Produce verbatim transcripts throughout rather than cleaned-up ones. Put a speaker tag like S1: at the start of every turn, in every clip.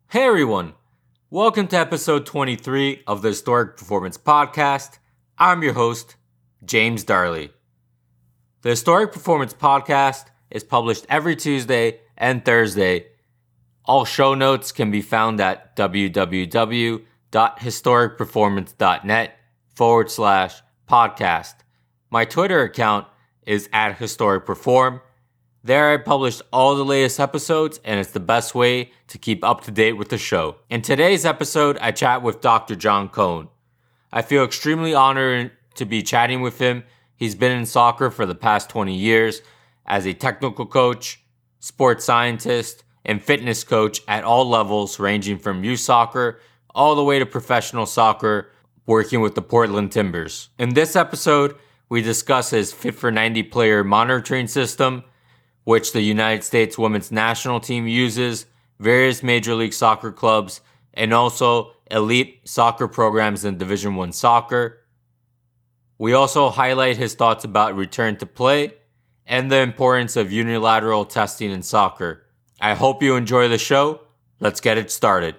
S1: Hey everyone, welcome to episode twenty-three of the Historic Performance Podcast. I'm your host, James Darley. The Historic Performance Podcast is published every Tuesday and Thursday. All show notes can be found at www.historicperformance.net forward slash podcast. My Twitter account is at historicperform. There I publish all the latest episodes, and it's the best way to keep up to date with the show. In today's episode, I chat with Doctor John Cohn. I feel extremely honored to be chatting with him. He's been in soccer for the past twenty years as a technical coach, sports scientist, and fitness coach at all levels, ranging from youth soccer all the way to professional soccer, working with the Portland Timbers. In this episode, we discuss his Fit for ninety player monitoring system, which the United States women's national team uses, various Major League Soccer clubs, and also elite soccer programs in Division One soccer. We also highlight his thoughts about return to play and the importance of unilateral testing in soccer. I hope you enjoy the show. Let's get it started.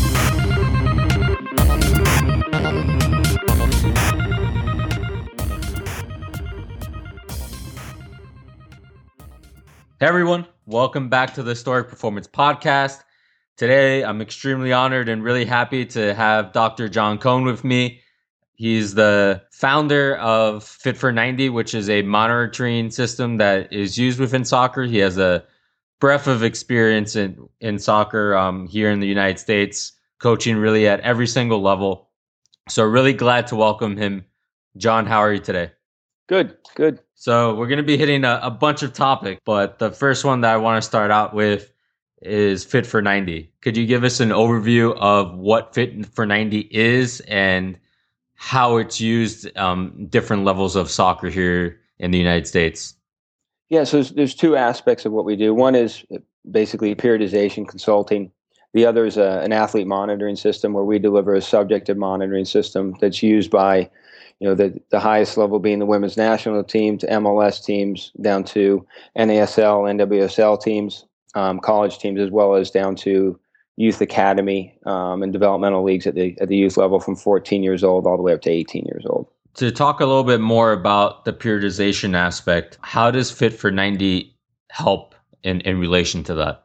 S1: Hey everyone, welcome back to the Historic Performance Podcast. Today, I'm extremely honored and really happy to have Doctor John Cohn with me. He's the founder of Fit for ninety, which is a monitoring system that is used within soccer. He has a breadth of experience in, in soccer um, here in the United States, coaching really at every single level. So really glad to welcome him. John, how are you today?
S2: Good, good.
S1: So we're going to be hitting a, a bunch of topics, but the first one that I want to start out with is Fit for ninety. Could you give us an overview of what Fit for ninety is and how it's used um, different levels of soccer here in the United States?
S2: Yeah, so there's, there's two aspects of what we do. One is basically periodization consulting. The other is a, an athlete monitoring system where we deliver a subjective monitoring system that's used by You know, the, the highest level being the women's national team to M L S teams, down to N A S L, N W S L teams, um, college teams, as well as down to youth academy um, and developmental leagues at the at the youth level from fourteen years old all the way up to eighteen years old.
S1: To talk a little bit more about the periodization aspect, how does Fit for ninety help in, in relation to that?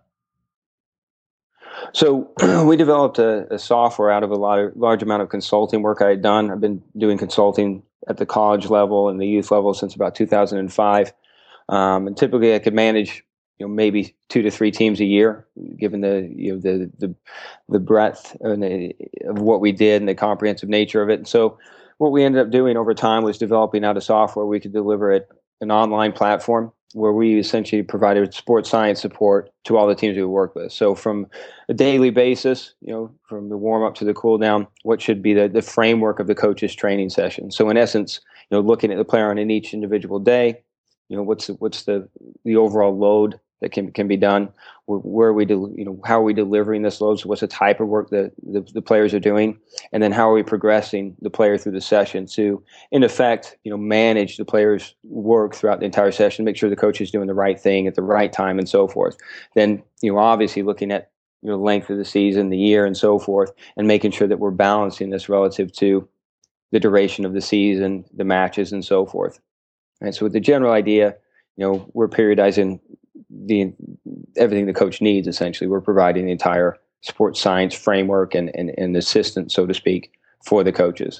S2: So we developed a, a software out of a lot of, large amount of consulting work I had done. I've been doing consulting at the college level and the youth level since about two thousand five. Um, and typically I could manage, you know, maybe two to three teams a year, given the, you know, the, the, the breadth and the, of what we did and the comprehensive nature of it. And so what we ended up doing over time was developing out a software we could deliver it an online platform where we essentially provided sports science support to all the teams we work with. So from a daily basis, you know, from the warm up to the cool down, what should be the, the framework of the coach's training session. So in essence, you know, looking at the player on an each individual day, you know, what's the, what's the, the overall load that can can be done, where we do, you know, how are we delivering this load? So what's the type of work that the, the players are doing, and then how are we progressing the player through the session to, in effect, you know, manage the player's work throughout the entire session, make sure the coach is doing the right thing at the right time, and so forth. Then, you know, obviously looking at, you know, length of the season, the year, and so forth, and making sure that we're balancing this relative to the duration of the season, the matches, and so forth. And so with the general idea, you know, we're periodizing the everything the coach needs. Essentially, we're providing the entire sports science framework and, and, and assistance, so to speak, for the coaches.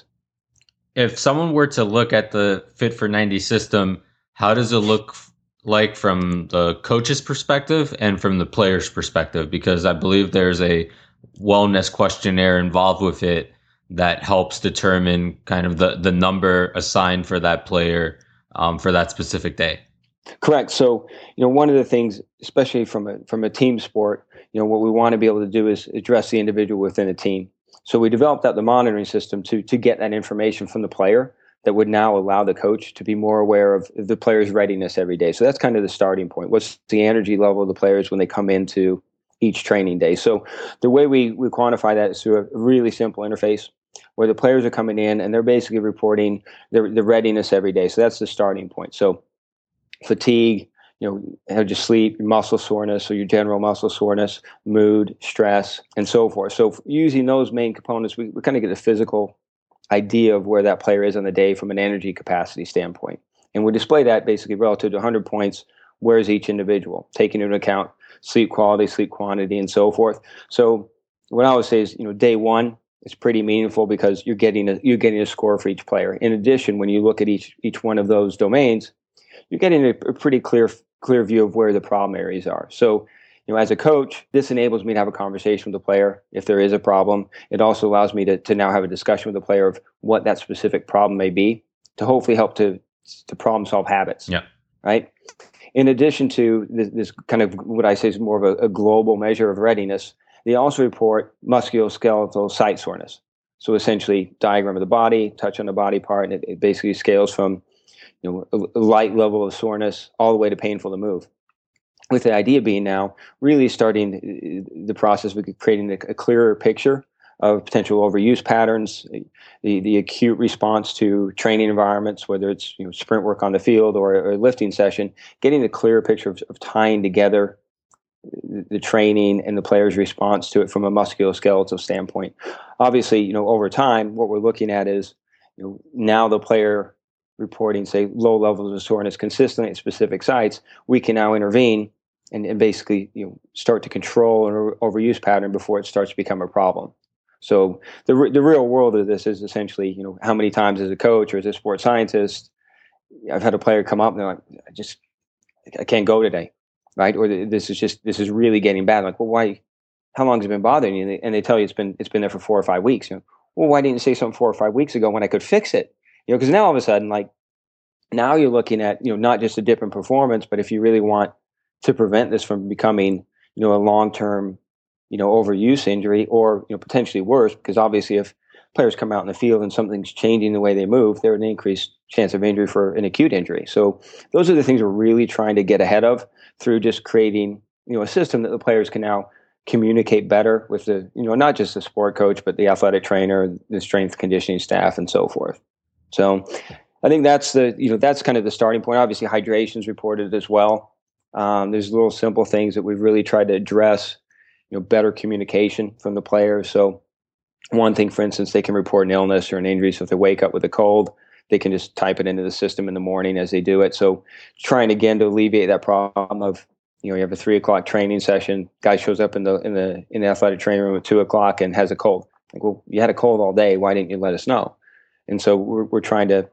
S1: If someone were to look at the Fit for ninety system, how does it look like from the coach's perspective and from the player's perspective? Because I believe there's a wellness questionnaire involved with it that helps determine kind of the, the number assigned for that player um, for that specific day.
S2: Correct. So, you know, one of the things, especially from a from a team sport, you know, what we want to be able to do is address the individual within a team. So we developed out the monitoring system to to get that information from the player that would now allow the coach to be more aware of the player's readiness every day. So that's kind of the starting point. What's the energy level of the players when they come into each training day? So the way we, we quantify that is through a really simple interface where the players are coming in and they're basically reporting their, their readiness every day. So that's the starting point. So fatigue, you know, how you sleep, your muscle soreness, or your general muscle soreness, mood, stress, and so forth. So using those main components, we, we kind of get a physical idea of where that player is on the day from an energy capacity standpoint. And we display that basically relative to one hundred points, where's each individual, taking into account sleep quality, sleep quantity, and so forth. So what I always say is, you know, day one is pretty meaningful because you're getting a you're getting a score for each player. In addition, when you look at each each one of those domains, you're getting a, a pretty clear clear view of where the problem areas are. So, you know, as a coach, this enables me to have a conversation with the player if there is a problem. It also allows me to to now have a discussion with the player of what that specific problem may be to hopefully help to to problem solve habits.
S1: Yeah.
S2: Right. In addition to this, this kind of what I say is more of a, a global measure of readiness, they also report musculoskeletal site soreness. So essentially, diagram of the body, touch on the body part, and it, it basically scales from, you know, a, a light level of soreness all the way to painful to move. With the idea being now really starting the process of creating a, a clearer picture of potential overuse patterns, the, the acute response to training environments, whether it's, you know, sprint work on the field or, or a lifting session, getting a clearer picture of, of tying together the training and the player's response to it from a musculoskeletal standpoint. Obviously, you know, over time, what we're looking at is, you know, now the player reporting, say, low levels of soreness consistently at specific sites, we can now intervene and, and basically, you know, start to control an overuse pattern before it starts to become a problem. So the the real world of this is essentially, you know, how many times as a coach or as a sports scientist, I've had a player come up and they're like, I just, I can't go today, right? Or this is just, this is really getting bad. I'm like, well, why, how long has it been bothering you? And they, and they tell you it's been, it's been there for four or five weeks. You know, well, why didn't you say something four or five weeks ago when I could fix it? You know, because now all of a sudden, like, now you're looking at, you know, not just a dip in performance, but if you really want to prevent this from becoming, you know, a long-term, you know, overuse injury, or, you know, potentially worse, because obviously if players come out in the field and something's changing the way they move, they're an increased chance of injury for an acute injury. So those are the things we're really trying to get ahead of through just creating, you know, a system that the players can now communicate better with the, you know, not just the sport coach, but the athletic trainer, the strength conditioning staff, and so forth. So I think that's the, you know, that's kind of the starting point. Obviously, hydration is reported as well. Um, there's little simple things that we've really tried to address, you know, better communication from the players. So one thing, for instance, they can report an illness or an injury. So if they wake up with a cold, they can just type it into the system in the morning as they do it. So trying again to alleviate that problem of, you know, you have a three o'clock training session, guy shows up in the in the in the athletic training room at two o'clock and has a cold. Like, well, you had a cold all day. Why didn't you let us know? And so we're we're trying to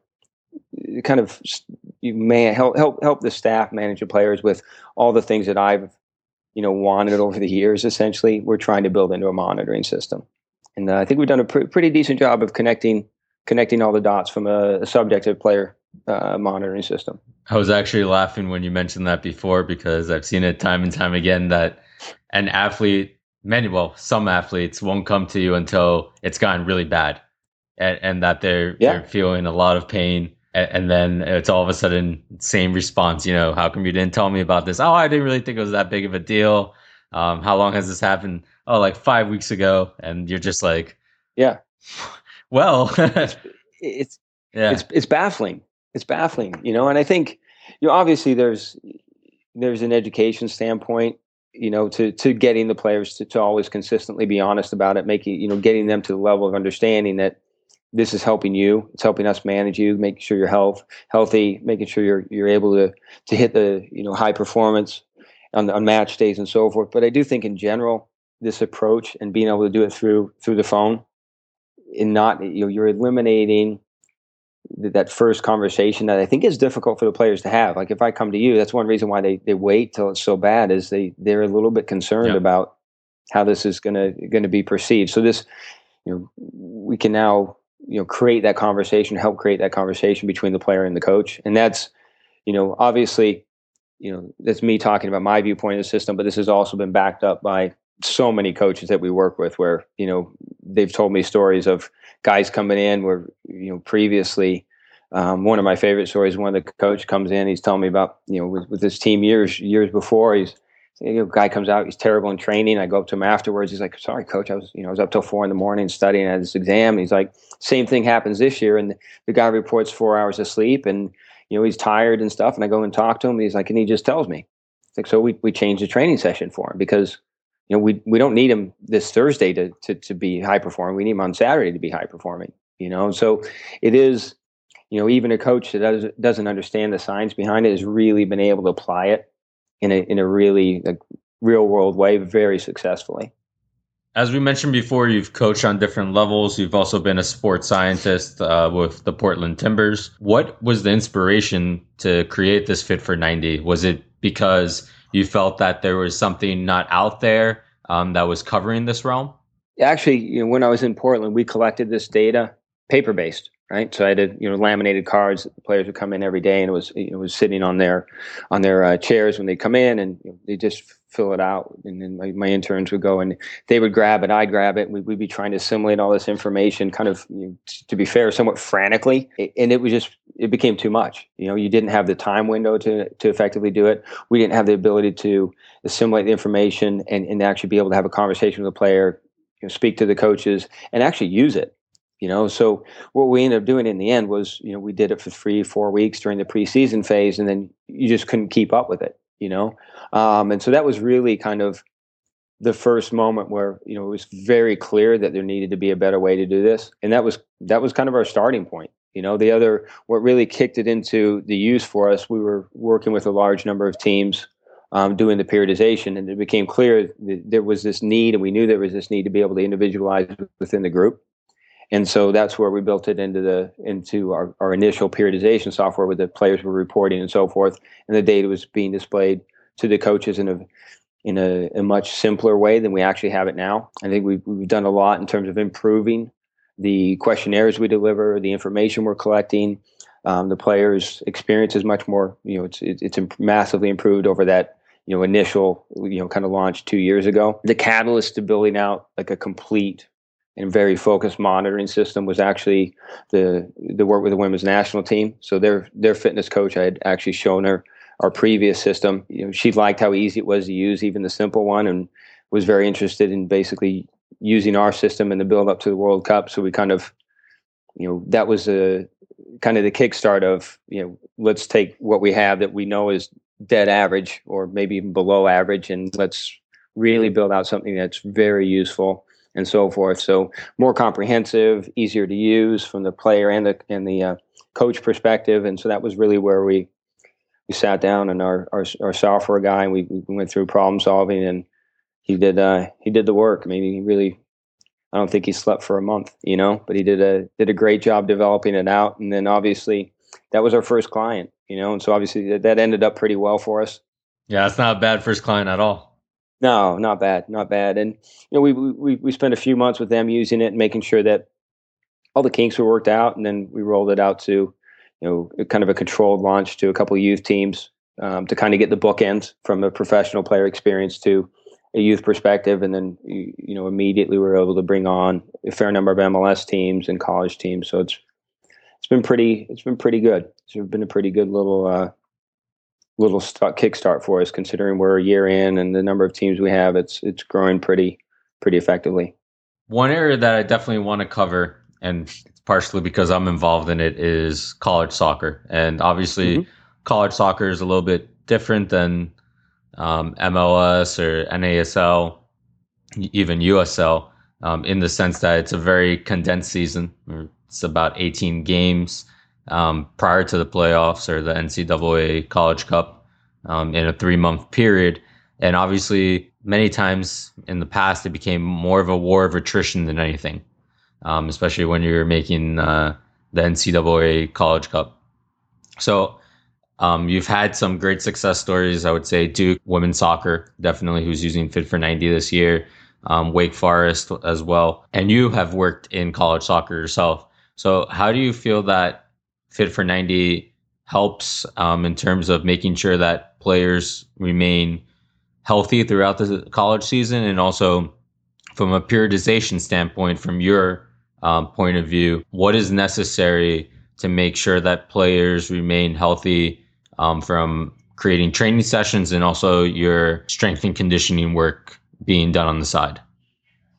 S2: kind of, you may help help help the staff manage the players with all the things that I've, you know, wanted over the years. Essentially, we're trying to build into a monitoring system, and uh, I think we've done a pr- pretty decent job of connecting connecting all the dots from a, a subjective player uh, monitoring system.
S1: I was actually laughing when you mentioned that before, because I've seen it time and time again that an athlete, many, well, some athletes won't come to you until it's gotten really bad, and, and that they're yeah. they're feeling a lot of pain. And then it's all of a sudden same response, you know, how come you didn't tell me about this? Oh, I didn't really think it was that big of a deal. Um, how long has this happened? Oh, like five weeks ago. And you're just like,
S2: yeah,
S1: well,
S2: it's, it's, yeah. it's, it's baffling. It's baffling, you know, and I think, you know, obviously there's, there's an education standpoint, you know, to, to getting the players to, to always consistently be honest about it, making, you know, getting them to the level of understanding that this is helping you. It's helping us manage you, making sure you're health healthy, making sure you're you're able to to hit the, you know, high performance on, on match days and so forth. But I do think in general, this approach and being able to do it through through the phone, and not, you know, you're eliminating th- that first conversation that I think is difficult for the players to have. Like if I come to you, that's one reason why they they wait till it's so bad, is they they're a little bit concerned yeah. about how this is gonna gonna be perceived. So this, you know, we can now, you know, create that conversation, help create that conversation between the player and the coach. And that's, you know, obviously, you know, that's me talking about my viewpoint of the system, but this has also been backed up by so many coaches that we work with where, you know, they've told me stories of guys coming in where, you know, previously, um, one of my favorite stories, one of the coach comes in, he's telling me about, you know, with, with his team years, years before, he's, you know, guy comes out, he's terrible in training. I go up to him afterwards. He's like, sorry, coach, I was, you know, I was up till four in the morning studying at this exam. And he's like, same thing happens this year. And the guy reports four hours of sleep and, you know, he's tired and stuff. And I go and talk to him. And he's like, and he just tells me, it's like, so we, we changed the training session for him because, you know, we, we don't need him this Thursday to, to, to be high performing. We need him on Saturday to be high performing, you know? So it is, you know, even a coach that doesn't, doesn't understand the science behind it has really been able to apply it in a, in a really like, real world way very successfully.
S1: As we mentioned before, you've coached on different levels. You've also been a sports scientist uh, with the Portland Timbers. What was the inspiration to create this Fit for ninety? Was it because you felt that there was something not out there um, that was covering this realm?
S2: Actually, you know, when I was in Portland, we collected this data paper-based, right? So I did, you know, laminated cards. The players would come in every day, and it was, you know, it was sitting on their on their uh, chairs when they come in, and you know, they just fill it out. And then my, my interns would go and they would grab it, I'd grab it. And we, we'd be trying to assimilate all this information, kind of, you know, to be fair, somewhat frantically. And it was just, it became too much. You know, you didn't have the time window to to effectively do it. We didn't have the ability to assimilate the information and, and actually be able to have a conversation with the player, you know, speak to the coaches, and actually use it. You know, so what we ended up doing in the end was, you know, we did it for three, four weeks during the preseason phase, and then you just couldn't keep up with it. You know, um, and so that was really kind of the first moment where, you know, it was very clear that there needed to be a better way to do this, and that was that was kind of our starting point. You know, the other, what really kicked it into the use for us, we were working with a large number of teams um, doing the periodization, and it became clear that there was this need, and we knew there was this need to be able to individualize within the group. And so that's where we built it into the into our, our initial periodization software, where the players were reporting and so forth, and the data was being displayed to the coaches in a in a, a much simpler way than we actually have it now. I think we've, we've done a lot in terms of improving the questionnaires we deliver, the information we're collecting. Um, the players' experience is much more, you know, it's it's massively improved over that, you know, initial, you know, kind of launch two years ago. The catalyst to building out like a complete and very focused monitoring system was actually the the work with the women's national team. So their their fitness coach, I had actually shown her our previous system. You know, she liked how easy it was to use, even the simple one, and was very interested in basically using our system in the build up to the World Cup. So we kind of, you know, that was a kind of the kickstart of, you know, let's take what we have that we know is dead average or maybe even below average, and let's really build out something that's very useful and so forth. So more comprehensive, easier to use from the player and the and the uh, coach perspective. And so that was really where we we sat down, and our our, our software guy, and we, we went through problem solving, and he did uh, he did the work. I mean, he really, I don't think he slept for a month, you know, but he did a did a great job developing it out. And then obviously that was our first client, you know, and so obviously that, that ended up pretty well for us.
S1: Yeah, it's not a bad first client at all.
S2: No, not bad, not bad. And you know, we we we spent a few months with them using it and making sure that all the kinks were worked out, and then we rolled it out to, you know, kind of a controlled launch to a couple of youth teams um, to kind of get the bookends from a professional player experience to a youth perspective, and then you, you know immediately we were able to bring on a fair number of M L S teams and college teams. So it's it's been pretty it's been pretty good. It's been a pretty good little. Uh, little start, kickstart for us, considering we're a year in and the number of teams we have. It's it's growing pretty pretty effectively.
S1: One area that I definitely want to cover, and it's partially because I'm involved in it, is college soccer. And obviously, mm-hmm. college soccer is a little bit different than um, M L S or N A S L, even U S L, um, in the sense that it's a very condensed season. It's about eighteen games. Um, prior to the playoffs or the N C double A College Cup um, in a three-month period. And obviously, many times in the past, it became more of a war of attrition than anything, um, especially when you're making uh, the N C double A College Cup. So um, you've had some great success stories. I would say Duke women's soccer, definitely, who's using Fit for ninety this year, um, Wake Forest as well. And you have worked in college soccer yourself. So how do you feel that Fit for ninety helps um, in terms of making sure that players remain healthy throughout the college season, and also from a periodization standpoint, from your um, point of view, what is necessary to make sure that players remain healthy um, from creating training sessions and also your strength and conditioning work being done on the side?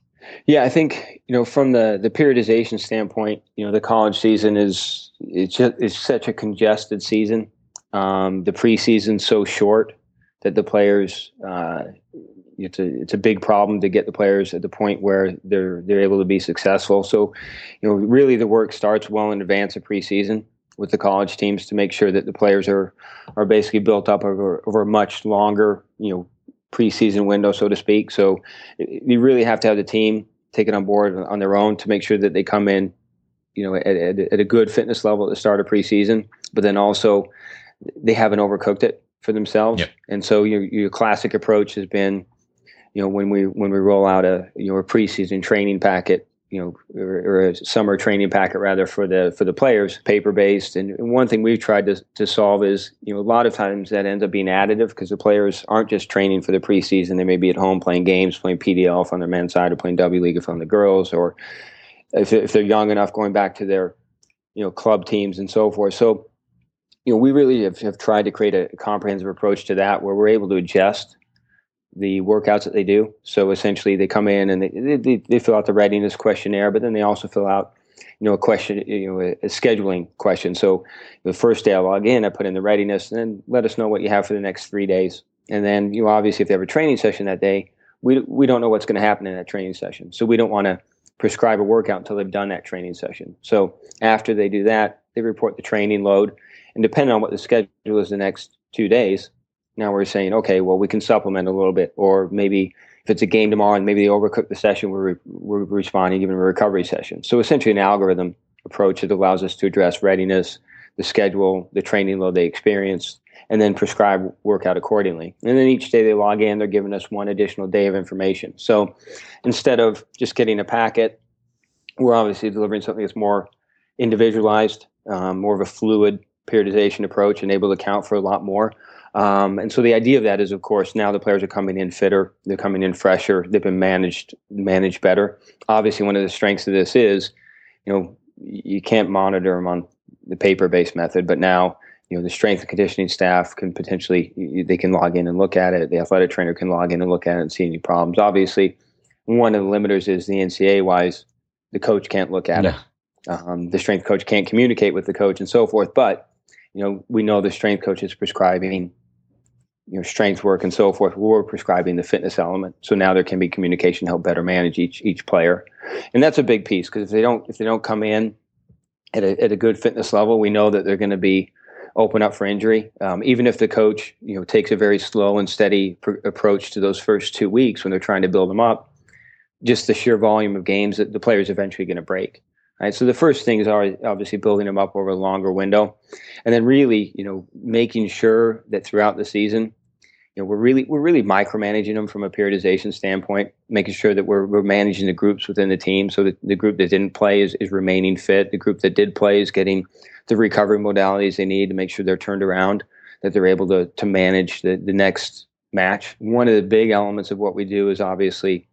S2: Yeah, I think, you know, from the, the periodization standpoint, you know, the college season is it's just it's such a congested season. Um, the preseason's so short that the players uh, it's a it's a big problem to get the players at the point where they're they're able to be successful. So, you know, really the work starts well in advance of preseason with the college teams to make sure that the players are are basically built up over over a much longer, you know, preseason window, so to speak. So you really have to have the team take it on board on their own to make sure that they come in, you know, at, at, at a good fitness level at the start of preseason, but then also they haven't overcooked it for themselves.
S3: Yep.
S2: And so your your classic approach has been, you know, when we when we roll out a you know a preseason training packet, you know, or, or a summer training packet rather for the for the players, paper based. And one thing we've tried to to solve is, you know, a lot of times that ends up being additive because the players aren't just training for the preseason; they may be at home playing games, playing P D L if on their men's side, or playing W League if on the girls, or if if they're young enough, going back to their you know club teams and so forth. So, you know, we really have, have tried to create a comprehensive approach to that where we're able to adjust the workouts that they do. So essentially they come in and they, they, they fill out the readiness questionnaire, but then they also fill out, you know, a question, you know, a, a scheduling question. So the first day I log in, I put in the readiness and then let us know what you have for the next three days. And then, you know, obviously if they have a training session that day, we, we don't know what's going to happen in that training session. So we don't want to prescribe a workout until they've done that training session. So after they do that, they report the training load, and depending on what the schedule is the next two days, now we're saying, okay, well, we can supplement a little bit, or maybe if it's a game tomorrow and maybe they overcook the session, we're, we're responding, giving a recovery session. So essentially an algorithm approach that allows us to address readiness, the schedule, the training load they experience, and then prescribe workout accordingly. And then each day they log in, they're giving us one additional day of information. So instead of just getting a packet, we're obviously delivering something that's more individualized, um, more of a fluid periodization approach, and able to account for a lot more. Um, and so the idea of that is, of course, now the players are coming in fitter, they're coming in fresher, they've been managed managed better. Obviously, one of the strengths of this is, you know, you can't monitor them on the paper-based method, but now, you know, the strength and conditioning staff can potentially, they can log in and look at it. The athletic trainer can log in and look at it and see any problems. Obviously, one of the limiters is the N C A A-wise, the coach can't look at
S3: yeah.
S2: it. Um, the strength coach can't communicate with the coach and so forth. But, you know, we know the strength coach is prescribing, you know, strength work and so forth. We're prescribing the fitness element. So now there can be communication to help better manage each each player. And that's a big piece, because if they don't if they don't come in at a, at a good fitness level, we know that they're going to be open up for injury. Um, even if the coach, you know, takes a very slow and steady pr- approach to those first two weeks when they're trying to build them up, just the sheer volume of games that the player is eventually going to break. Right. So the first things are obviously building them up over a longer window, and then really, you know, making sure that throughout the season, you know, we're really we're really micromanaging them from a periodization standpoint, making sure that we're we're managing the groups within the team, so that the group that didn't play is, is remaining fit. The group that did play is getting the recovery modalities they need to make sure they're turned around, that they're able to to manage the, the next match. One of the big elements of what we do is obviously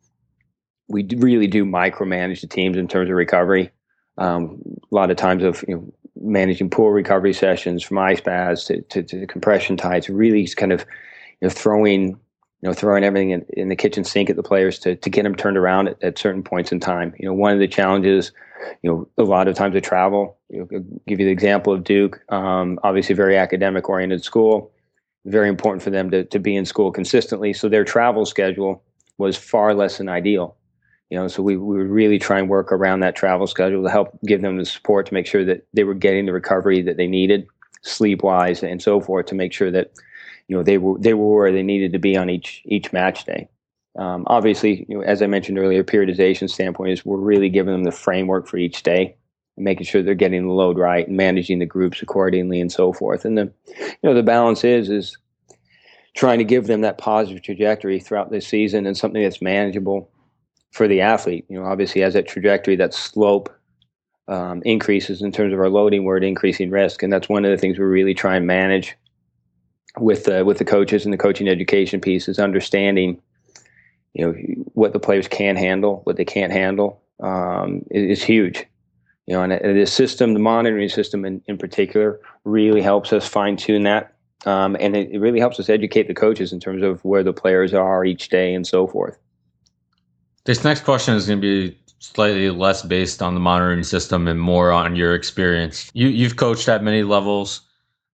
S2: we do really do micromanage the teams in terms of recovery. Um, a lot of times of, you know, managing pool recovery sessions from ice baths to, to, to compression tights, really kind of, you know, throwing, you know, throwing everything in, in the kitchen sink at the players to to get them turned around at, at certain points in time. You know, one of the challenges, you know, a lot of times they travel. You know, I'll give you the example of Duke, um, obviously very academic oriented school, very important for them to to be in school consistently. So their travel schedule was far less than ideal. You know, so we, we would really try and work around that travel schedule to help give them the support to make sure that they were getting the recovery that they needed, sleep wise and so forth, to make sure that, you know, they were they were where they needed to be on each each match day. Um, obviously, you know, as I mentioned earlier, periodization standpoint is we're really giving them the framework for each day, and making sure they're getting the load right and managing the groups accordingly and so forth. And the, you know, the balance is is trying to give them that positive trajectory throughout this season and something that's manageable for the athlete. You know, obviously as that trajectory, that slope um, increases in terms of our loading, we're at increasing risk. And that's one of the things we really try and manage with uh, with the coaches and the coaching education piece, is understanding, you know, what the players can handle, what they can't handle, um, is, is huge. You know, and, and the system, the monitoring system in, in particular, really helps us fine tune that. Um, and it, it really helps us educate the coaches in terms of where the players are each day and so forth.
S1: This next question is going to be slightly less based on the monitoring system and more on your experience. You, you've coached at many levels.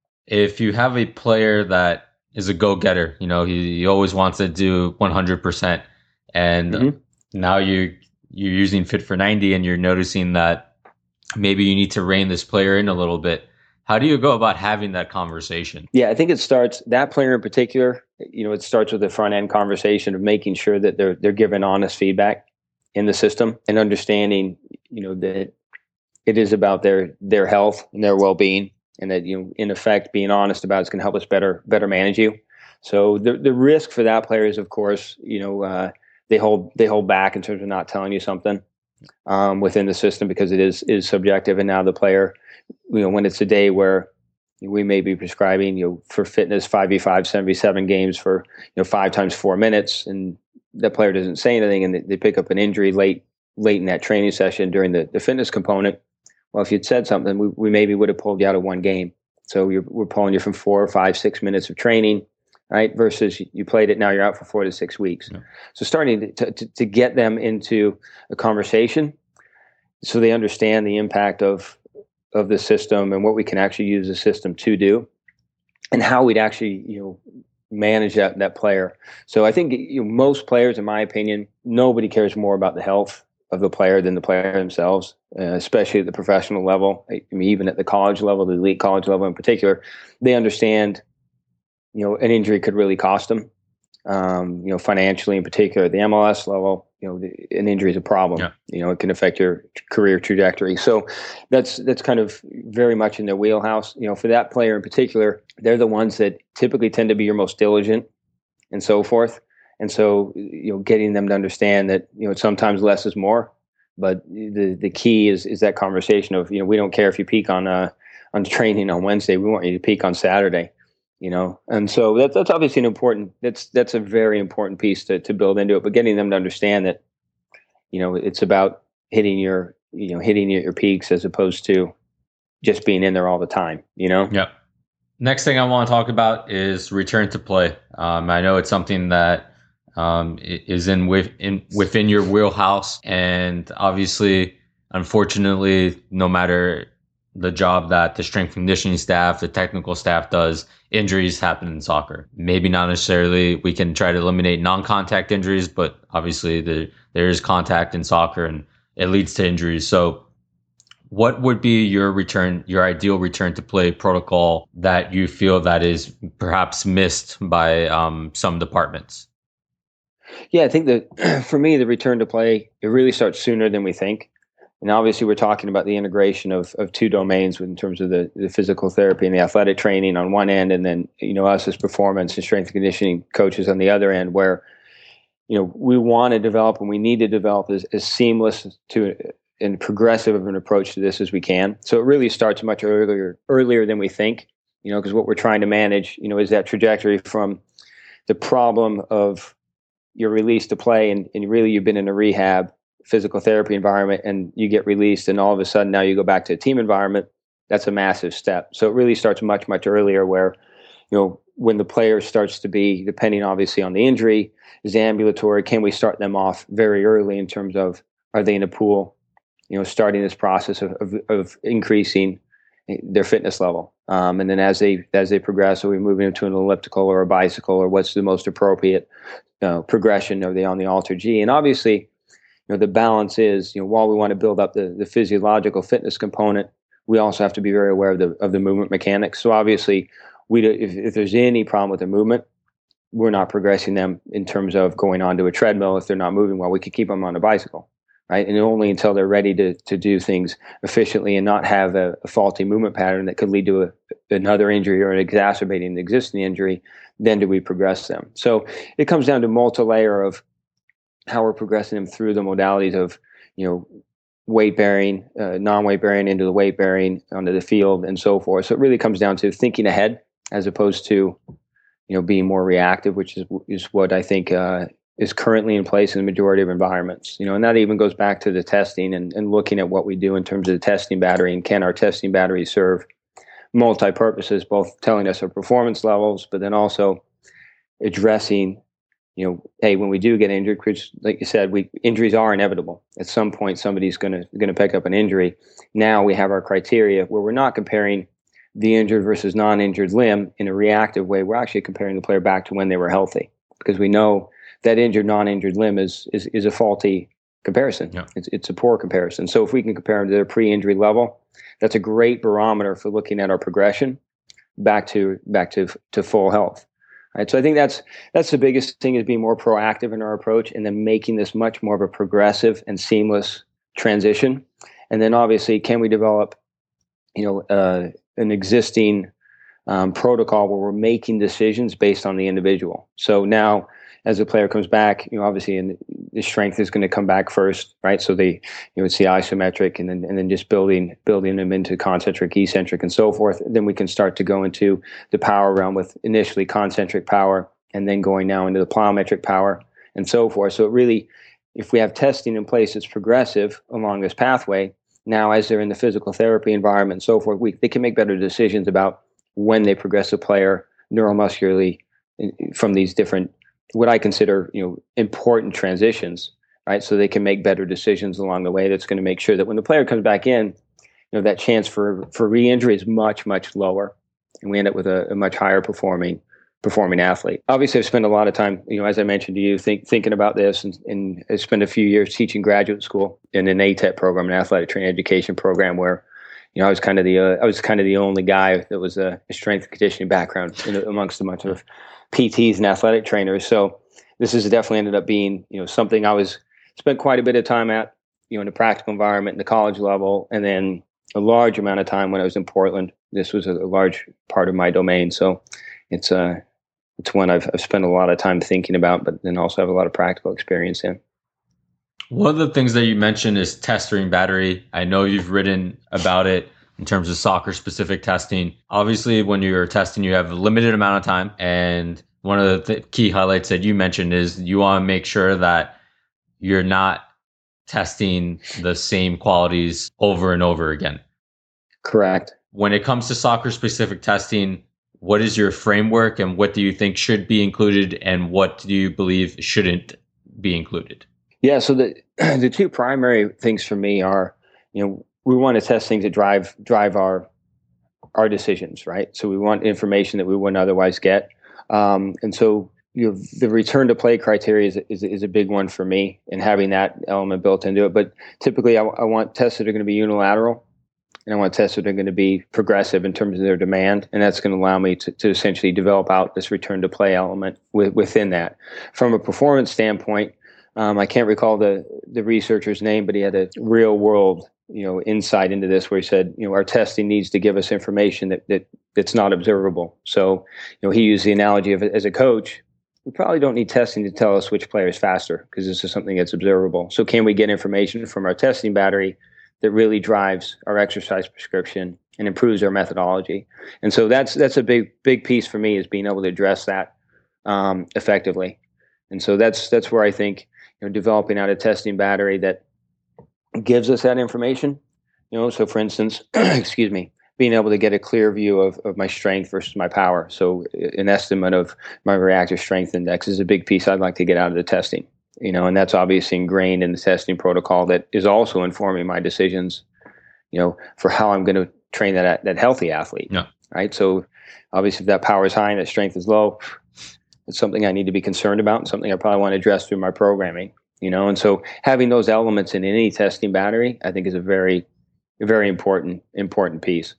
S1: If you have a player that is a go-getter, you know, he, he always wants to do one hundred percent, and mm-hmm. now you you're using Fit for ninety and you're noticing that maybe you need to rein this player in a little bit. How do you go about having that conversation?
S2: Yeah, I think it starts, that player in particular, you know, it starts with the front end conversation of making sure that they're they're given honest feedback in the system and understanding, you know, that it is about their their health and their well-being, and that, you know, in effect, being honest about it's going to help us better better manage you. So the the risk for that player is, of course, you know, uh, they hold they hold back in terms of not telling you something um, within the system because it is is subjective. And now the player, you know, when it's a day where we may be prescribing, you know, for fitness five v five, seven v seven games for, you know, five times four minutes, and that player doesn't say anything, and they, they pick up an injury late late in that training session during the, the fitness component. Well, if you'd said something, we, we maybe would have pulled you out of one game. So you're, we're pulling you from four or five, six minutes of training, right? Versus you played it, now you're out for four to six weeks. Yeah. So starting to, to, to get them into a conversation so they understand the impact of of the system and what we can actually use the system to do, and how we'd actually, you know, manage that that player. So I think, you know, most players, in my opinion, nobody cares more about the health of the player than the player themselves, uh, especially at the professional level. I mean, even at the college level, the elite college level in particular, they understand, you know, an injury could really cost them. Um, you know, financially in particular, at the M L S level, you know, the, an injury is a problem. Yeah. You know, it can affect your career trajectory. So that's that's kind of very much in their wheelhouse. You know, for that player in particular, they're the ones that typically tend to be your most diligent and so forth. And so, you know, getting them to understand that, you know, sometimes less is more. But the the key is is that conversation of, you know, we don't care if you peak on uh on training on Wednesday. We want you to peak on Saturday. You know, and so that's that's obviously an important. That's that's a very important piece to to build into it. But getting them to understand that, you know, it's about hitting your you know hitting your, your peaks as opposed to just being in there all the time. You know.
S1: Yep. Next thing I want to talk about is return to play. Um, I know it's something that um, is in with in within your wheelhouse, and obviously, unfortunately, no matter the job that the strength conditioning staff, the technical staff does, injuries happen in soccer. Maybe not necessarily we can try to eliminate non-contact injuries, but obviously the, there is contact in soccer and it leads to injuries. So what would be your return, your ideal return to play protocol that you feel that is perhaps missed by um, some departments?
S2: Yeah, I think that for me, the return to play, it really starts sooner than we think. And obviously, we're talking about the integration of of two domains in terms of the, the physical therapy and the athletic training on one end, and then, you know, us as performance and strength and conditioning coaches on the other end, where, you know, we want to develop and we need to develop as, as seamless to and progressive of an approach to this as we can. So it really starts much earlier earlier than we think, you know, because what we're trying to manage, you know, is that trajectory from the problem of you're released to play and, and really you've been in a rehab physical therapy environment and you get released and all of a sudden now you go back to a team environment. That's a massive step. So it really starts much, much earlier where, you know, when the player starts to be, depending obviously on the injury, is ambulatory, can we start them off very early in terms of, are they in a pool, you know, starting this process of, of, of increasing their fitness level. Um, and then as they, as they progress, are we moving into an elliptical or a bicycle, or what's the most appropriate uh, progression? Are they on the Alter G? And obviously, you know, the balance is, you know, while we want to build up the, the physiological fitness component, we also have to be very aware of the of the movement mechanics. So obviously, we do, if, if there's any problem with the movement, we're not progressing them in terms of going onto a treadmill. If they're not moving well, we could keep them on a bicycle, right? And only until they're ready to to do things efficiently and not have a, a faulty movement pattern that could lead to a, another injury or an exacerbating the existing injury, then do we progress them. So it comes down to multi-layer of how we're progressing them through the modalities of, you know, weight bearing, uh, non-weight bearing into the weight bearing onto the field and so forth. So it really comes down to thinking ahead as opposed to, you know, being more reactive, which is is what I think uh, is currently in place in the majority of environments. You know, and that even goes back to the testing and, and looking at what we do in terms of the testing battery, and can our testing battery serve multi-purposes, both telling us our performance levels, but then also addressing, you know, hey, when we do get injured, which, like you said, we injuries are inevitable. At some point, somebody's going to going to pick up an injury. Now we have our criteria where we're not comparing the injured versus non-injured limb in a reactive way. We're actually comparing the player back to when they were healthy, because we know that injured, non-injured limb is is, is a faulty comparison. Yeah. It's it's a poor comparison. So if we can compare them to their pre-injury level, that's a great barometer for looking at our progression back to back to to full health. Right. So I think that's that's the biggest thing, is being more proactive in our approach, and then making this much more of a progressive and seamless transition. And then obviously, can we develop, you know, uh, an existing um, protocol where we're making decisions based on the individual? So now, as the player comes back, you know, obviously, and the strength is going to come back first, right? So they, you know, it's the isometric, and then and then just building building them into concentric, eccentric, and so forth. Then we can start to go into the power realm with initially concentric power, and then going now into the plyometric power, and so forth. So it really, if we have testing in place that's progressive along this pathway, now as they're in the physical therapy environment and so forth, we they can make better decisions about when they progress a player neuromuscularly from these different, what I consider, you know, important transitions, right? So they can make better decisions along the way. That's going to make sure that when the player comes back in, you know, that chance for for re-injury is much, much lower, and we end up with a, a much higher performing performing athlete. Obviously, I've spent a lot of time, you know, as I mentioned to you, think, thinking about this, and, and I spent a few years teaching graduate school in an A T E P program, an athletic training education program, where, you know, I was kind of the uh, I was kind of the only guy that was a, a strength and conditioning background in, amongst a bunch of P Ts and athletic trainers. So this has definitely ended up being, you know, something I was spent quite a bit of time at, you know, in the practical environment, in the college level, and then a large amount of time when I was in Portland. This was a, a large part of my domain. So it's uh it's one I've, I've spent a lot of time thinking about, but then also have a lot of practical experience in.
S1: One of the things that you mentioned is testing battery. I know you've written about it in terms of soccer specific testing. Obviously, when you're testing, you have a limited amount of time. And one of the th- key highlights that you mentioned is you want to make sure that you're not testing the same qualities over and over again.
S2: Correct.
S1: When it comes to soccer specific testing, what is your framework, and what do you think should be included, and what do you believe shouldn't be included?
S2: Yeah, so the the two primary things for me are, you know, we want to test things that drive drive our our decisions, right? So we want information that we wouldn't otherwise get, um, and so, you know, the return to play criteria is, is is a big one for me, and having that element built into it. But typically, I, I want tests that are going to be unilateral, and I want tests that are going to be progressive in terms of their demand, and that's going to allow me to, to essentially develop out this return to play element with, within that. From a performance standpoint, um, I can't recall the the researcher's name, but he had a real world, you know, insight into this, where he said, you know, our testing needs to give us information that that that's not observable. So, you know, he used the analogy of, as a coach, we probably don't need testing to tell us which player is faster, because this is something that's observable. So can we get information from our testing battery that really drives our exercise prescription and improves our methodology? And so that's that's a big big piece for me, is being able to address that um, effectively. And so that's that's where I think, you know, developing out a testing battery that gives us that information. You know, so for instance, excuse me, being able to get a clear view of, of my strength versus my power. So an estimate of my reactive strength index is a big piece I'd like to get out of the testing. You know, and that's obviously ingrained in the testing protocol that is also informing my decisions, you know, for how I'm going to train that that healthy athlete.
S1: Yeah.
S2: Right. So obviously, if that power is high and that strength is low, it's something I need to be concerned about, and something I probably want to address through my programming. You know, and so having those elements in any testing battery, I think, is a very, very important important piece.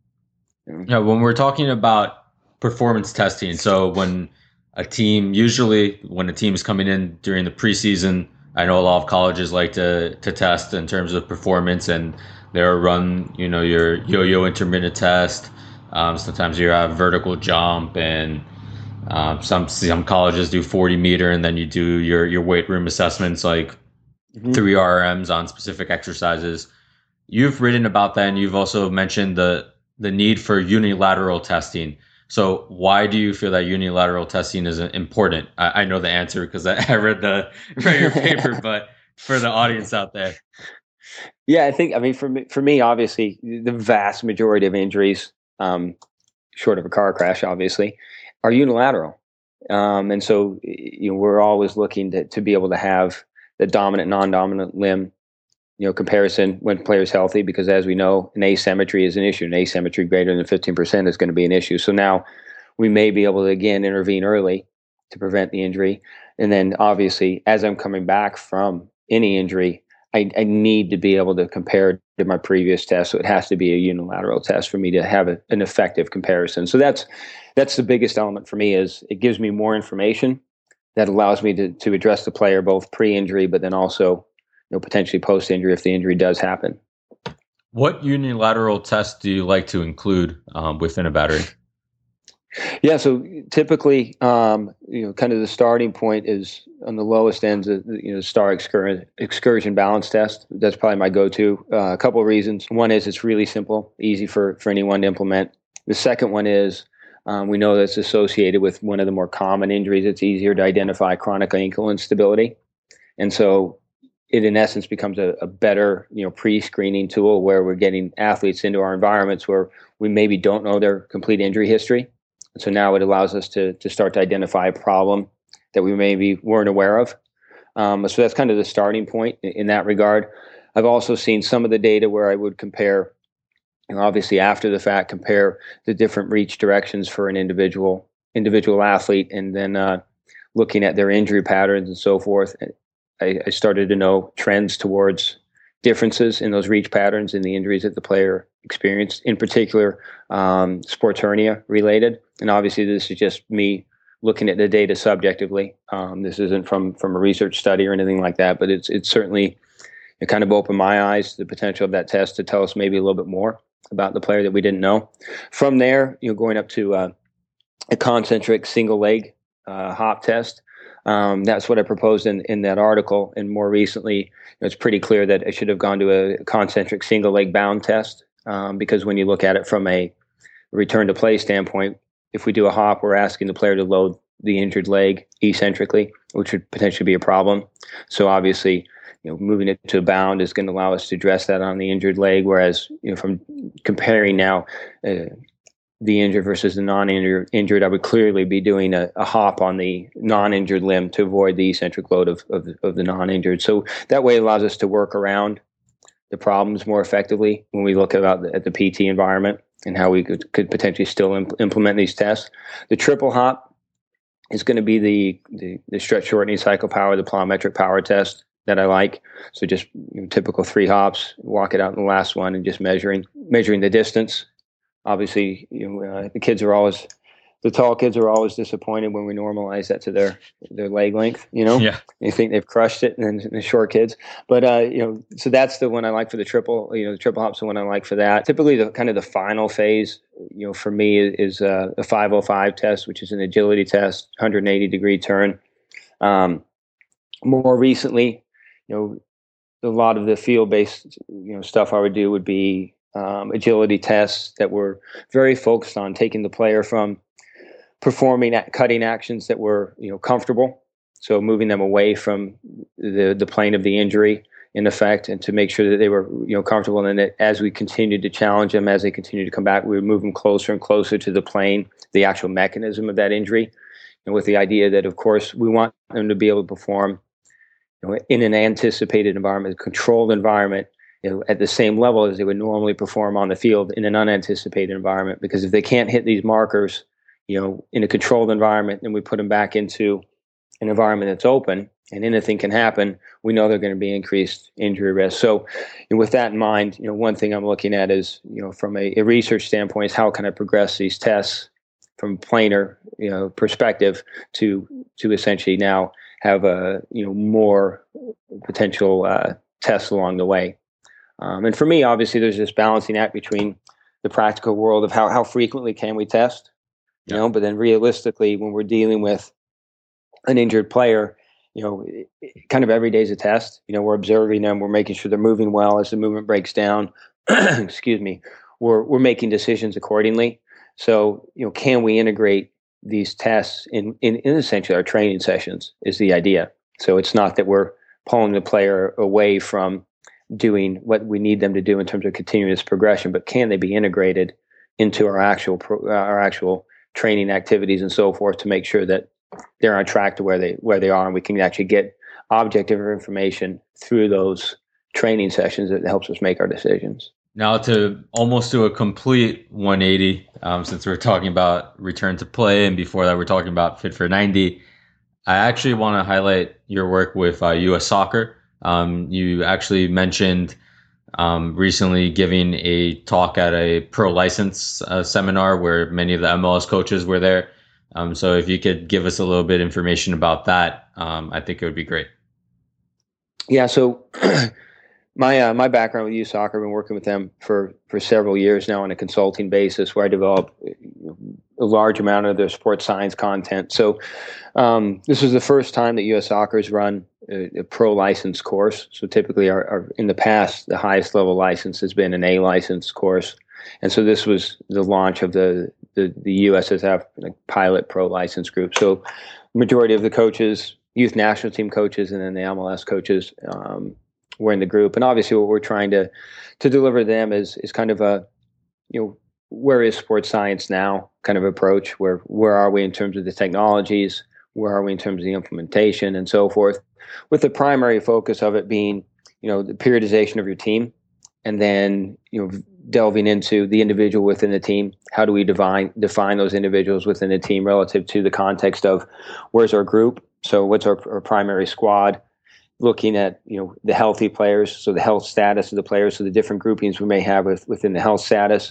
S1: You know? Yeah. When we're talking about performance testing, so when a team, usually when a team is coming in during the preseason, I know a lot of colleges like to to test in terms of performance, and they'll run, you know, your yo-yo intermittent test. Um, sometimes you have vertical jump, and um, some some colleges do forty meter, and then you do your your weight room assessments, like mm-hmm. three R M s on specific exercises. You've written about that, and you've also mentioned the the need for unilateral testing. So why do you feel that unilateral testing is important? I, I know the answer because I, I read the read your paper, but for the audience out there.
S2: Yeah, I think, I mean, for me, for me, obviously, the vast majority of injuries, um, short of a car crash, obviously, are unilateral. Um, and so, you know, we're always looking to, to be able to have the dominant, non-dominant limb, you know, comparison when player's healthy, because as we know, an asymmetry is an issue. An asymmetry greater than fifteen percent is going to be an issue. So now we may be able to, again, intervene early to prevent the injury. And then obviously, as I'm coming back from any injury, I, I need to be able to compare to my previous test. So it has to be a unilateral test for me to have a, an effective comparison. So that's that's the biggest element for me, is it gives me more information that allows me to to address the player both pre-injury, but then also, you know, potentially post-injury if the injury does happen.
S1: What unilateral tests do you like to include um, within a battery?
S2: Yeah, so typically, um, you know, kind of the starting point is on the lowest ends of, you know, star excursion, excursion balance test. That's probably my go-to. Uh, a couple of reasons. One is it's really simple, easy for, for anyone to implement. The second one is um, we know that's associated with one of the more common injuries. It's easier to identify chronic ankle instability. And so it, in essence, becomes a, a better, you know, pre-screening tool where we're getting athletes into our environments where we maybe don't know their complete injury history. So now it allows us to to start to identify a problem that we maybe weren't aware of. Um, so that's kind of the starting point in, in that regard. I've also seen some of the data where I would compare, you know, obviously after the fact, compare the different reach directions for an individual individual athlete, and then uh, looking at their injury patterns and so forth. I, I started to know trends towards differences in those reach patterns and the injuries that the player experienced, in particular, um, sports hernia related. And obviously, this is just me looking at the data subjectively. Um, this isn't from from a research study or anything like that, but it's it's certainly, it kind of opened my eyes to the potential of that test to tell us maybe a little bit more about the player that we didn't know. From there, you know, going up to uh, a concentric single leg uh, hop test. Um, that's what I proposed in, in that article. And more recently, you know, it's pretty clear that I should have gone to a concentric single leg bound test, um, because when you look at it from a return to play standpoint, if we do a hop, we're asking the player to load the injured leg eccentrically, which would potentially be a problem. So obviously, you know, moving it to a bound is going to allow us to address that on the injured leg. Whereas, you know, from comparing now, uh, the injured versus the non-injured, injured, I would clearly be doing a, a hop on the non-injured limb to avoid the eccentric load of, of, of the non-injured. So that way it allows us to work around the problems more effectively when we look about the, at the P T environment and how we could, could potentially still imp- implement these tests. The triple hop is going to be the, the, the stretch shortening cycle power, the plyometric power test that I like. So just, you know, typical three hops, walk it out in the last one, and just measuring measuring the distance. Obviously, you know, uh, the kids are always, the tall kids are always disappointed when we normalize that to their their leg length. You know,
S1: yeah,
S2: they think they've crushed it, and then the short kids. But uh, you know, so that's the one I like for the triple. You know, the triple hop's the one I like for that. Typically, the kind of the final phase, you know, for me is uh, a five oh five test, which is an agility test, one hundred eighty degree turn. Um, more recently, you know, a lot of the field based, you know, stuff I would do would be Um, agility tests that were very focused on taking the player from performing at cutting actions that were, you know, comfortable, so moving them away from the the plane of the injury in effect, and to make sure that they were, you know, comfortable. And that as we continued to challenge them, as they continued to come back, we would move them closer and closer to the plane, the actual mechanism of that injury, and with the idea that, of course, we want them to be able to perform, you know, in an anticipated environment, a controlled environment, you know, at the same level as they would normally perform on the field in an unanticipated environment. Because if they can't hit these markers, you know, in a controlled environment, then we put them back into an environment that's open and anything can happen, we know they're going to be increased injury risk. So, and with that in mind, you know, one thing I'm looking at is, you know, from a, a research standpoint, is how can I progress these tests from planar, you know, perspective to to essentially now have a, you know, more potential uh, tests along the way. Um, and for me, obviously, there's this balancing act between the practical world of how, how frequently can we test, you yeah. know, but then realistically, when we're dealing with an injured player, you know, kind of every day is a test. You know, we're observing them, we're making sure they're moving well. As the movement breaks down, excuse me, we're we're making decisions accordingly. So, you know, can we integrate these tests in, in, in essentially our training sessions is the idea. So it's not that we're pulling the player away from doing what we need them to do in terms of continuous progression, but can they be integrated into our actual pro, our actual training activities and so forth to make sure that they're on track to where they where they are, and we can actually get objective information through those training sessions that helps us make our decisions.
S1: Now, to almost do a complete one eighty, um, since we're talking about return to play, and before that we're talking about Fit for ninety, I actually want to highlight your work with uh, U S Soccer. Um, you actually mentioned um, recently giving a talk at a pro license uh, seminar where many of the M L S coaches were there. Um, so if you could give us a little bit of information about that, um, I think it would be great.
S2: Yeah, so my uh, my background with U S Soccer, I've been working with them for, for several years now on a consulting basis, where I develop a large amount of their sports science content. So um, this was the first time that U S Soccer has run a, a pro license course. So typically, our, our, in the past, the highest level license has been an A license course, and so this was the launch of the the, the U S S F like, pilot pro license group. So majority of the coaches, youth national team coaches, and then the M L S coaches um, were in the group. And obviously, what we're trying to to deliver to them is is kind of a, you know, where is sports science now kind of approach. Where where are we in terms of the technologies? Where are we in terms of the implementation and so forth? With the primary focus of it being, you know, the periodization of your team, and then, you know, delving into the individual within the team. How do we define define those individuals within the team relative to the context of where's our group? So what's our, our primary squad? Looking at, you know, the healthy players, so the health status of the players, so the different groupings we may have with, within the health status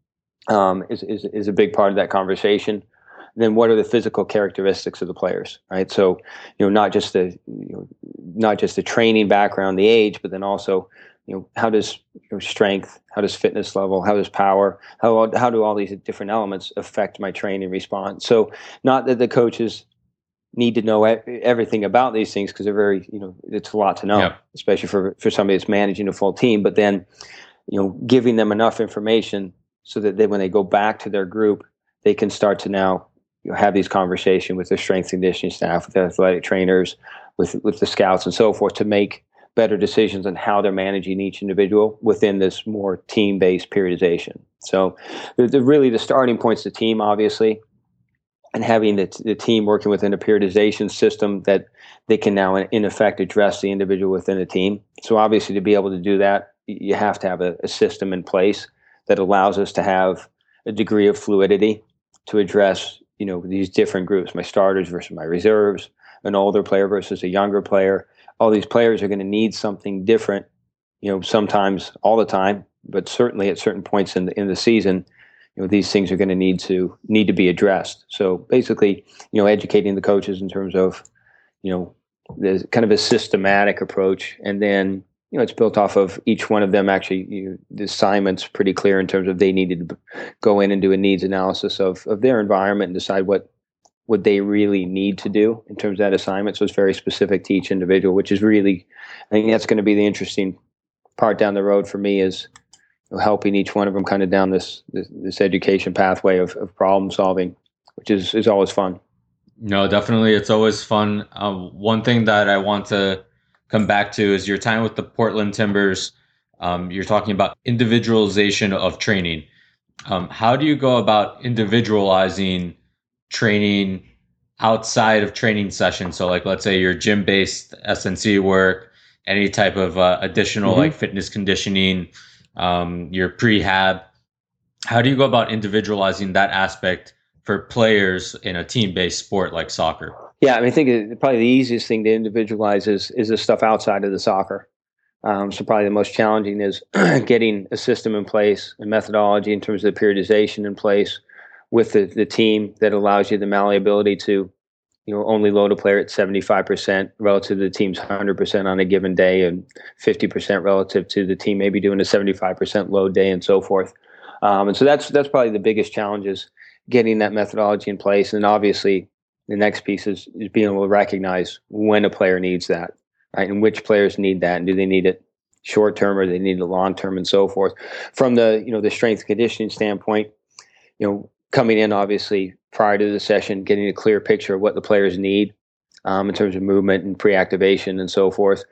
S2: um, is, is is a big part of that conversation. Then what are the physical characteristics of the players, right? So, you know, not just the you know, not just the training background, the age, but then also, you know, how does you know, strength, how does fitness level, how does power, how how do all these different elements affect my training response? So, not that the coaches need to know everything about these things, because they're very, you know, it's a lot to know, yeah. especially for for somebody that's managing a full team. But then, you know, giving them enough information so that they, when they go back to their group, they can start to now, you know, have these conversations with their strength conditioning staff, with the athletic trainers, with with the scouts and so forth, to make better decisions on how they're managing each individual within this more team-based periodization. So the, the really the starting point's the team, obviously, and having the, the team working within a periodization system that they can now, in, in effect, address the individual within the team. So obviously, to be able to do that, you have to have a, a system in place that allows us to have a degree of fluidity to address, you know, these different groups, my starters versus my reserves, an older player versus a younger player. All these players are going to need something different, you know, sometimes all the time, but certainly at certain points in the, in the season, you know, these things are going to need to need to be addressed. So basically, you know, educating the coaches in terms of, you know, there's kind of a systematic approach, and then, you know, it's built off of each one of them. Actually, you know, the assignment's pretty clear in terms of they needed to go in and do a needs analysis of of their environment and decide what what they really need to do in terms of that assignment. So it's very specific to each individual, which is really, I think that's going to be the interesting part down the road for me, is, you know, helping each one of them kind of down this this, this education pathway of, of problem solving, which is, is always fun.
S1: No, definitely. It's always fun. Um, one thing that I want to come back to is your time with the Portland Timbers. Um, you're talking about individualization of training. Um, how do you go about individualizing training outside of training sessions? So like, let's say your gym-based S N C work, any type of uh, additional mm-hmm. like fitness conditioning, um, your prehab. How do you go about individualizing that aspect for players in a team-based sport like soccer?
S2: Yeah, I mean, I think it, probably the easiest thing to individualize is is the stuff outside of the soccer. Um, so probably the most challenging is getting a system in place, a methodology in terms of the periodization in place with the, the team that allows you the malleability to, you know, only load a player at seventy-five percent relative to the team's one hundred percent on a given day, and fifty percent relative to the team maybe doing a seventy-five percent load day, and so forth. Um, and so that's that's probably the biggest challenge, is getting that methodology in place. And obviously, the next piece is, is being able to recognize when a player needs that, right? And which players need that, and do they need it short term or they need it long term, and so forth. From the, you know, the strength and conditioning standpoint, you know, coming in obviously prior to the session, getting a clear picture of what the players need um, in terms of movement and pre-activation and so forth.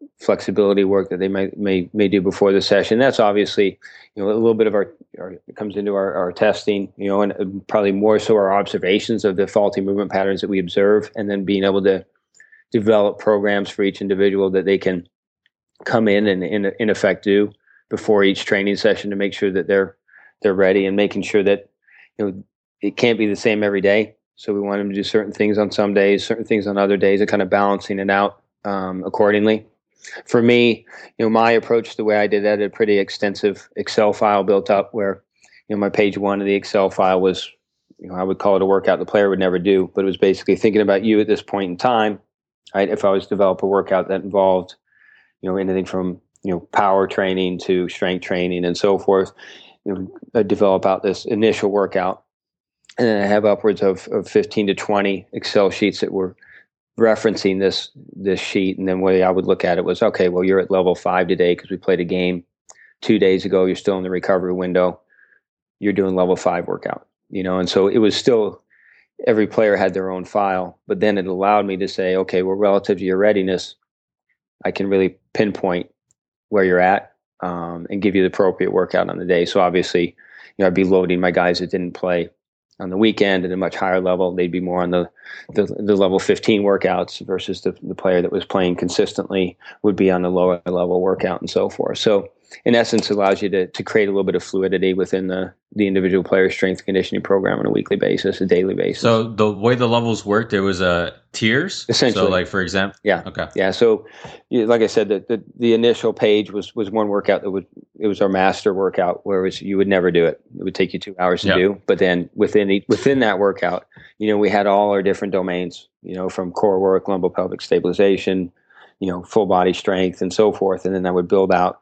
S2: flexibility work that they may may may do before the session. That's obviously, you know, a little bit of our, our it comes into our, our testing, you know, and probably more so our observations of the faulty movement patterns that we observe, and then being able to develop programs for each individual that they can come in and in, in effect do before each training session to make sure that they're they're ready, and making sure that, you know, it can't be the same every day. So we want them to do certain things on some days, certain things on other days, and kind of balancing it out um, accordingly. For me, you know, my approach, the way I did that, a pretty extensive Excel file built up where, you know, my page one of the Excel file was, you know, I would call it a workout the player would never do, but it was basically thinking about you at this point in time, right? If I was to develop a workout that involved, you know, anything from, you know, power training to strength training and so forth, you know, I develop out this initial workout. And then I have upwards of, of fifteen to twenty Excel sheets that were referencing this this sheet. And then the way I would look at it was, okay, well, you're at level five today because we played a game two days ago. You're still in the recovery window. You're doing level five workout, you know. And so it was still, every player had their own file, but then it allowed me to say, okay, well, relative to your readiness, I can really pinpoint where you're at um, and give you the appropriate workout on the day. So obviously, you know, I'd be loading my guys that didn't play on the weekend at a much higher level. They'd be more on the the, the level fifteen workouts versus the, the player that was playing consistently would be on the lower level workout and so forth. So in essence, it allows you to to create a little bit of fluidity within the, the individual player's strength and conditioning program on a weekly basis, a daily basis.
S1: So the way the levels worked, there was a tiers?
S2: Essentially.
S1: So like, for example?
S2: Yeah.
S1: Okay.
S2: Yeah. So you- like I said, the, the, the initial page was, was one workout that would, it was our master workout where it was, you would never do it. It would take you two hours to
S1: Yeah.
S2: do. But then within the, within that workout, you know, we had all our different domains, you know, from core work, lumbopelvic stabilization, you know, full body strength and so forth. And then I would build out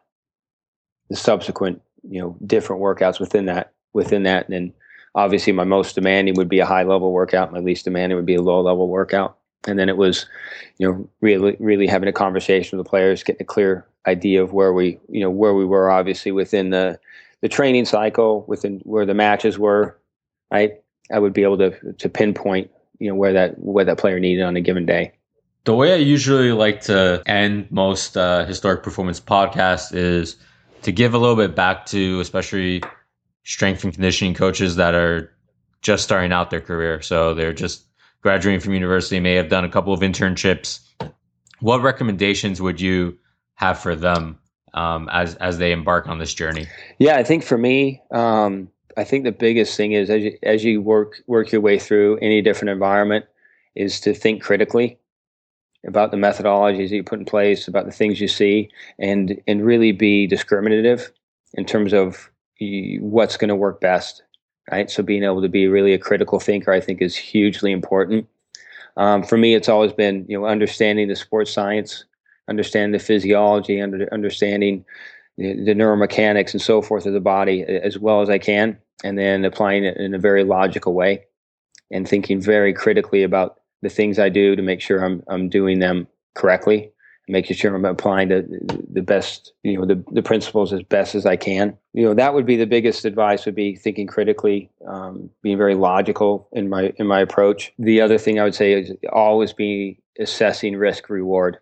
S2: the subsequent, you know, different workouts within that, within that. And then obviously my most demanding would be a high level workout. My least demanding would be a low level workout. And then it was, you know, really, really having a conversation with the players, getting a clear idea of where we, you know, where we were obviously within the, the training cycle, within where the matches were, right? I would be able to, to pinpoint, you know, where that, where that player needed on a given day.
S1: The way I usually like to end most uh, historic performance podcasts is to give a little bit back to, especially strength and conditioning coaches that are just starting out their career. So they're just graduating from university, may have done a couple of internships. What recommendations would you have for them um, as as they embark on this journey?
S2: Yeah, I think for me, um, I think the biggest thing is as you, as you work work your way through any different environment, is to think critically about the methodologies that you put in place, about the things you see, and and really be discriminative in terms of what's going to work best. Right. So being able to be really a critical thinker, I think, is hugely important. Um, for me, it's always been, you know, understanding the sports science, understanding the physiology, under, understanding the, the neuromechanics and so forth of the body as well as I can, and then applying it in a very logical way and thinking very critically about the things I do to make sure I'm I'm doing them correctly, making sure I'm applying the the best, you know, the, the principles as best as I can. You know, that would be the biggest advice, would be thinking critically, um, being very logical in my in my approach. The other thing I would say is always be assessing risk reward,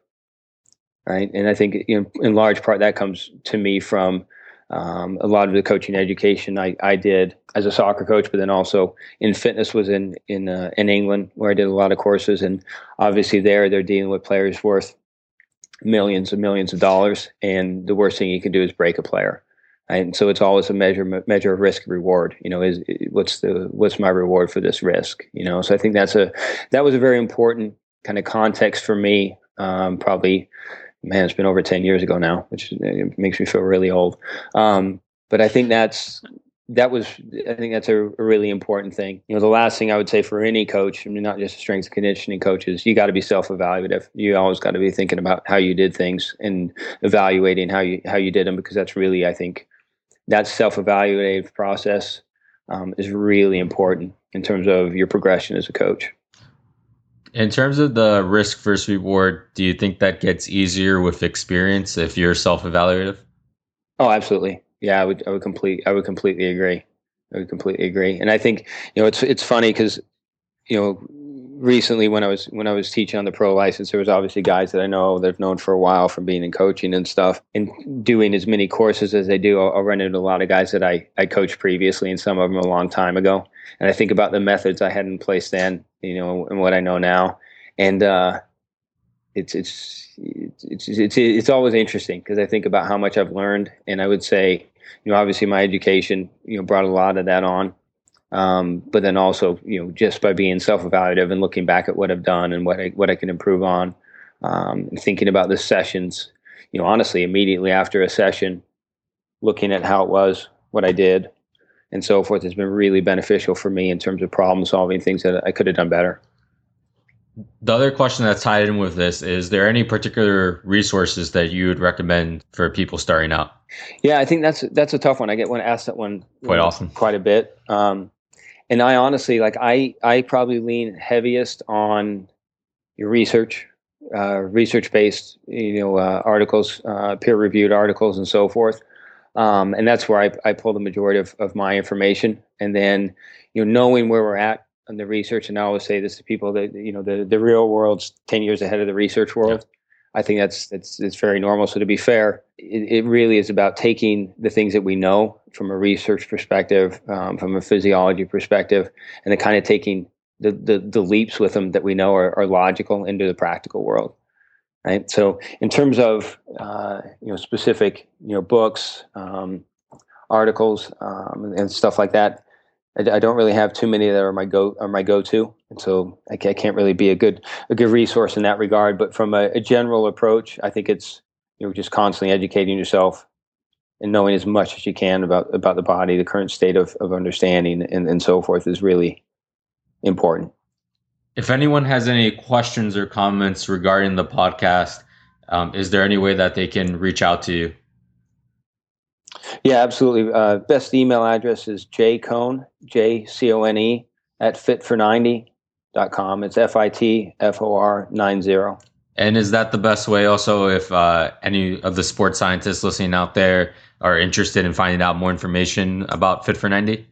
S2: right? And I think, you know, in large part that comes to me from um, a lot of the coaching education I, I did as a soccer coach, but then also in fitness was in in uh, in England, where I did a lot of courses, and obviously there they're dealing with players worth millions and millions of dollars, and the worst thing you can do is break a player. And so it's always a measure measure of risk reward. You know, is what's the what's my reward for this risk? You know, so I think that's a that was a very important kind of context for me. Um, probably, man, it's been over ten years ago now, which makes me feel really old. Um, but I think that's that was I think that's a, a really important thing. You know, the last thing I would say for any coach, I mean, not just strength and conditioning coaches, you got to be self-evaluative. You always got to be thinking about how you did things and evaluating how you how you did them, because that's really, I think, that self-evaluative process um, is really important in terms of your progression as a coach.
S1: In terms of the risk versus reward, do you think that gets easier with experience if you're self-evaluative?
S2: Oh, absolutely. Yeah, I would. I would complete. I would completely agree. I would completely agree. And I think, you know, it's it's funny because, you know, recently when I was when I was teaching on the pro license, there was obviously guys that I know that I've known for a while from being in coaching and stuff, and doing as many courses as I do. I'll, I'll run into a lot of guys that I I coached previously, and some of them a long time ago. And I think about the methods I had in place then, you know, and what I know now, and uh, it's it's it's it's it's always interesting because I think about how much I've learned, and I would say, you know, obviously my education, you know, brought a lot of that on. Um, but then also, you know, just by being self-evaluative and looking back at what I've done and what I, what I can improve on, um, and thinking about the sessions, you know, honestly, immediately after a session, looking at how it was, what I did, and so forth has been really beneficial for me in terms of problem solving, things that I could have done better.
S1: The other question that's tied in with this is there any particular resources that you would recommend for people starting out?
S2: Yeah, I think that's that's a tough one. I get one asked that one
S1: quite
S2: know,
S1: often,
S2: quite a bit. Um, And I honestly, like, I, I probably lean heaviest on your research, uh, research-based, you know, uh, articles, uh, peer-reviewed articles, and so forth. Um, and that's where I, I pull the majority of, of my information. And then, you know, knowing where we're at in the research, and I always say this to people that, you know, the, the real world's ten years ahead of the research world. Yeah. I think that's that's it's very normal. So to be fair, it, it really is about taking the things that we know from a research perspective, um, from a physiology perspective, and then kind of taking the, the the leaps with them that we know are, are logical into the practical world. Right. So in terms of uh, you know specific you know books, um, articles, um, and stuff like that, I, I don't really have too many that are my go are my go to. And so I can't really be a good a good resource in that regard. But from a, a general approach, I think it's you know just constantly educating yourself and knowing as much as you can about about the body, the current state of, of understanding, and, and so forth is really important.
S1: If anyone has any questions or comments regarding the podcast, um, is there any way that they can reach out to you?
S2: Yeah, absolutely. Uh, best email address is jcone, J C O N E, at fit for ninety dot com. It's F I T F O R nine zero.
S1: And is that the best way also if uh, any of the sports scientists listening out there are interested in finding out more information about Fit for ninety?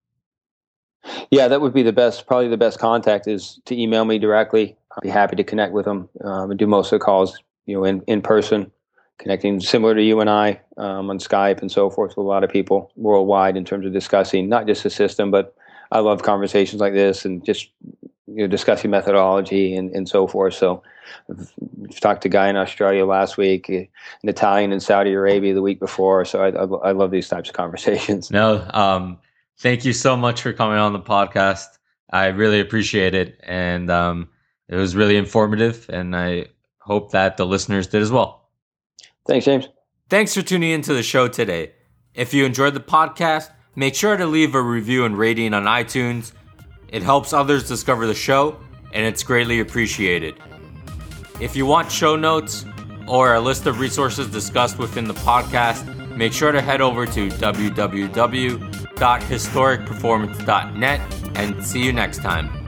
S2: Yeah, that would be the best, probably the best contact is to email me directly. I'd be happy to connect with them um, and do most of the calls, you know, in, in person, connecting similar to you and I um, on Skype and so forth with a lot of people worldwide in terms of discussing not just the system, but I love conversations like this and just you know, discussing methodology and, and so forth. So I've talked to a guy in Australia last week, an Italian in Saudi Arabia the week before. So I, I, I love these types of conversations.
S1: No, um, thank you so much for coming on the podcast. I really appreciate it. And um, it was really informative. And I hope that the listeners did as well.
S2: Thanks, James.
S1: Thanks for tuning into the show today. If you enjoyed the podcast, make sure to leave a review and rating on iTunes. It helps others discover the show, and it's greatly appreciated. If you want show notes or a list of resources discussed within the podcast, make sure to head over to w w w dot historic performance dot net and see you next time.